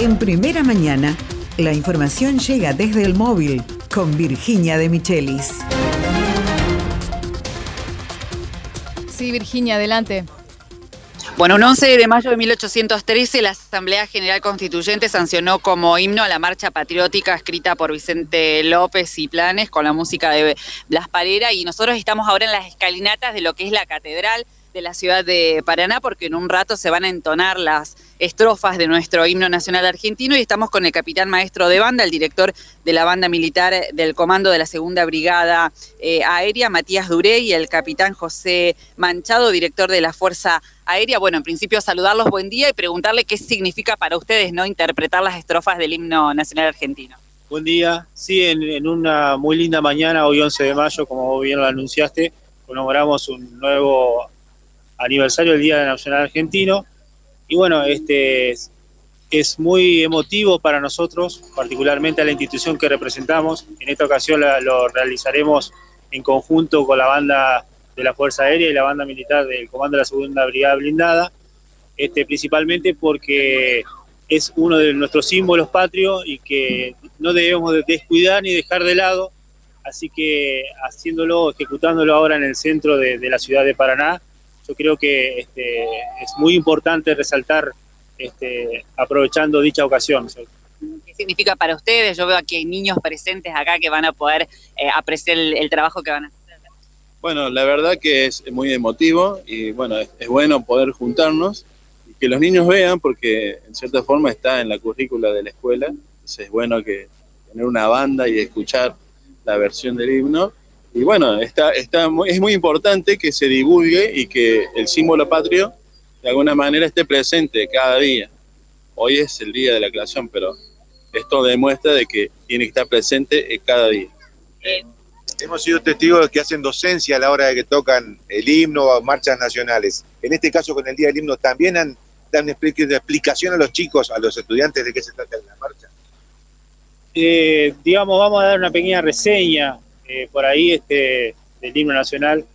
En Primera Mañana, la información llega desde el móvil con Virginia de Michelis. Sí, Virginia, adelante. Bueno, un 11 de mayo de 1813, la Asamblea General Constituyente sancionó como himno a la marcha patriótica escrita por Vicente López y Planes con la música de Blas Parera, y nosotros estamos ahora en las escalinatas de lo que es la Catedral de la ciudad de Paraná, porque en un rato se van a entonar las estrofas de nuestro himno nacional argentino, y estamos con el capitán maestro de banda, el director de la banda militar del comando de la Segunda Brigada Aérea, Matías Duré, y el capitán José Manchado, director de la Fuerza Aérea. Bueno, en principio saludarlos, buen día, y preguntarle qué significa para ustedes, ¿no?, interpretar las estrofas del himno nacional argentino. Buen día. Sí, en una muy linda mañana, hoy 11 de mayo, como bien lo anunciaste, conmemoramos un nuevo aniversario del Día Nacional Argentino, y bueno, es muy emotivo para nosotros, particularmente a la institución que representamos. En esta ocasión lo realizaremos en conjunto con la banda de la Fuerza Aérea y la banda militar del Comando de la Segunda Brigada Blindada, principalmente porque es uno de nuestros símbolos patrios y que no debemos descuidar ni dejar de lado, así que ejecutándolo ahora en el centro de la ciudad de Paraná, yo creo que es muy importante resaltar, aprovechando dicha ocasión. ¿Qué significa para ustedes? Yo veo aquí hay niños presentes acá que van a poder apreciar el trabajo que van a hacer. Bueno, la verdad que es muy emotivo, y bueno, es bueno poder juntarnos y que los niños vean, porque en cierta forma está en la currícula de la escuela. Entonces es bueno que tener una banda y escuchar la versión del himno. Y bueno, es muy importante que se divulgue y que el símbolo patrio de alguna manera esté presente cada día. Hoy es el día de la creación, pero esto demuestra de que tiene que estar presente cada día. Hemos sido testigos de que hacen docencia a la hora de que tocan el himno o marchas nacionales. En este caso, con el Día del Himno, ¿también dan explicación a los chicos, a los estudiantes, de qué se trata la marcha? Vamos a dar una pequeña reseña por ahí del himno nacional.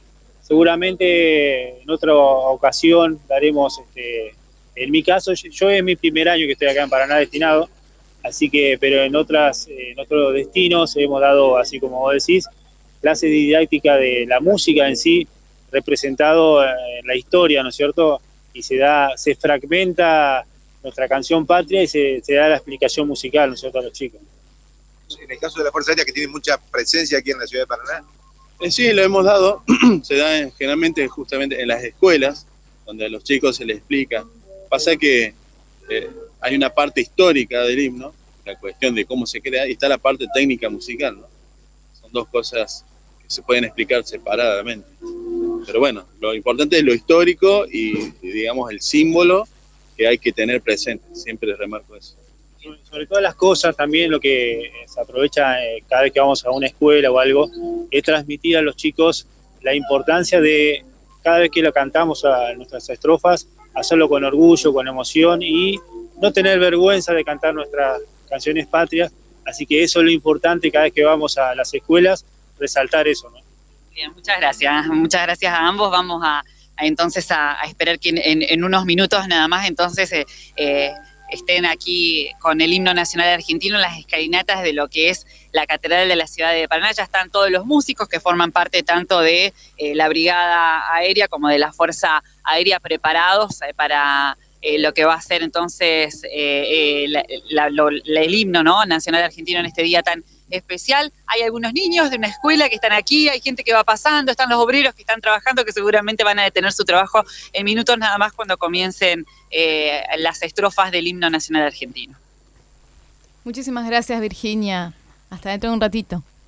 Seguramente en otra ocasión daremos, en mi caso, yo es mi primer año que estoy acá en Paraná destinado, así que, pero en otros destinos hemos dado, así como vos decís, clases didáctica de la música en sí, representado en la historia, ¿no es cierto? Y se fragmenta nuestra canción patria y se da la explicación musical, ¿no es cierto?, a los chicos. En el caso de la Fuerza Aérea, que tiene mucha presencia aquí en la ciudad de Paraná. Sí, lo hemos dado, se da generalmente justamente en las escuelas, donde a los chicos se les explica. Pasa que hay una parte histórica del himno, la cuestión de cómo se crea, y está la parte técnica musical, ¿no? Son dos cosas que se pueden explicar separadamente. Pero bueno, lo importante es lo histórico y digamos, el símbolo que hay que tener presente. Siempre les remarco eso. Sobre todas las cosas, también lo que se aprovecha cada vez que vamos a una escuela o algo, es transmitir a los chicos la importancia de, cada vez que lo cantamos a nuestras estrofas, hacerlo con orgullo, con emoción, y no tener vergüenza de cantar nuestras canciones patrias. Así que eso es lo importante cada vez que vamos a las escuelas, resaltar eso, ¿no? Bien, muchas gracias a ambos. Vamos entonces a esperar que en unos minutos nada más entonces estén aquí con el himno nacional argentino en las escalinatas de lo que es la Catedral de la ciudad de Paraná. Ya están todos los músicos que forman parte tanto de la Brigada Aérea como de la Fuerza Aérea preparados para lo que va a ser entonces el himno, ¿no?, nacional argentino en este día tan especial. Hay algunos niños de una escuela que están aquí, hay gente que va pasando, están los obreros que están trabajando, que seguramente van a detener su trabajo en minutos nada más cuando comiencen las estrofas del himno nacional argentino. Muchísimas gracias, Virginia. Hasta dentro de un ratito.